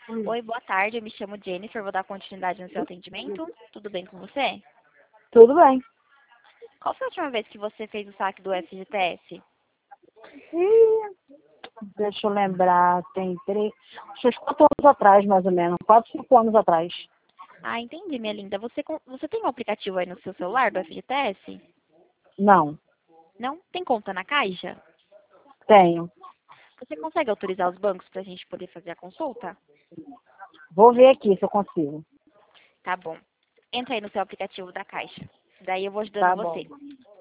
Oi, boa tarde. Eu me chamo Jennifer. Vou dar continuidade no seu atendimento. Tudo bem com você? Tudo bem. Qual foi a última vez que você fez o saque do FGTS? E deixa eu lembrar, tem acho que uns 4 anos atrás, mais ou menos. 4, 5 anos atrás. Ah, entendi, minha linda. Você tem um aplicativo aí no seu celular do FGTS? Não, Não? Tem conta na Caixa? tenho. Você consegue autorizar os bancos para a gente poder fazer a consulta? Vou ver aqui se eu consigo. Tá bom. Entra aí no seu aplicativo da Caixa. Daí eu vou ajudando Tá bom. você.